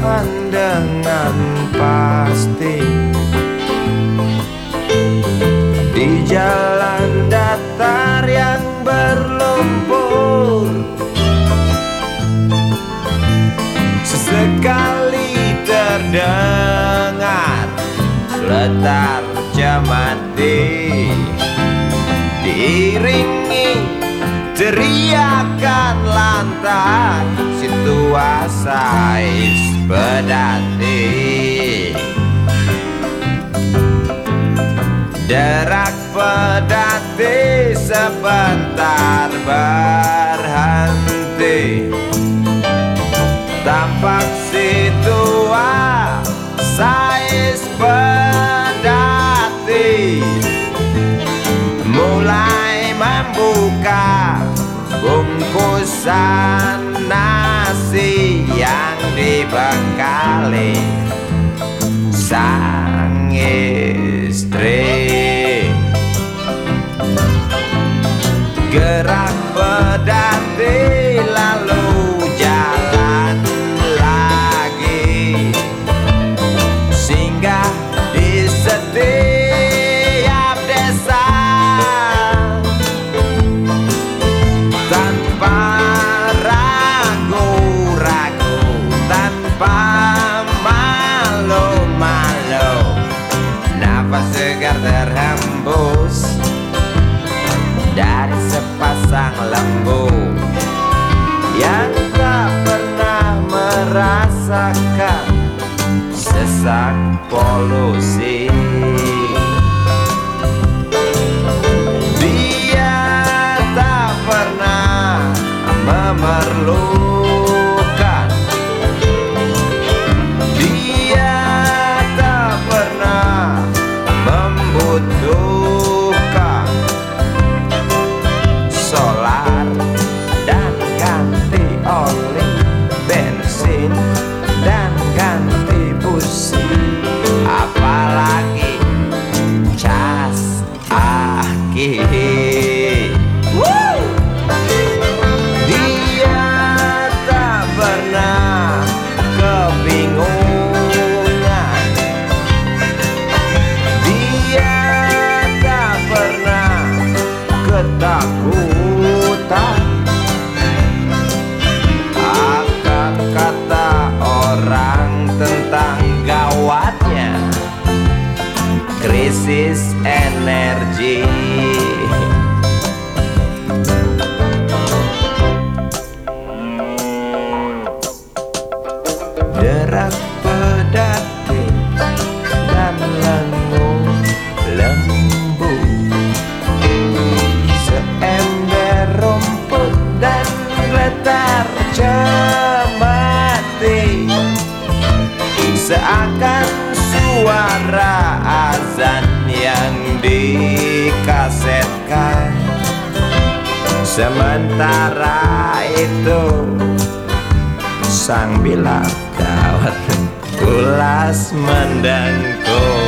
Tuhan dengan pasti. Di jalan datar yang berlumpur, sesekali terdengar letar jamati, diiringi teriakan lantang situasi pedati. Derak pedati sebentar berhenti, tampak situasi pedati mulai membuka bungkusan nasi yang dibekali sang istri. Gerak pedati lalu jalan lagi, singgah di setiap desa tanpa ragu-ragu, tanpa malu-malu. Nafas segar terhembus dari sepasang lembu yang tak pernah merasakan sesak polusi. Dia tak pernah memerlukan, dia tak pernah membutuhkan solar dan ganti oli, bensin dan ganti busi, apalagi cas aki. Dia tak pernah kebingungan, dia tak pernah ketakutan akan kata orang tentang gawatnya krisis energi. Derak pedati dan lengung lembu, seember rumput dan letar jamati, seakan suara azan yang dikasetkan. Sementara itu sang bilang gawat ulas mendengkur.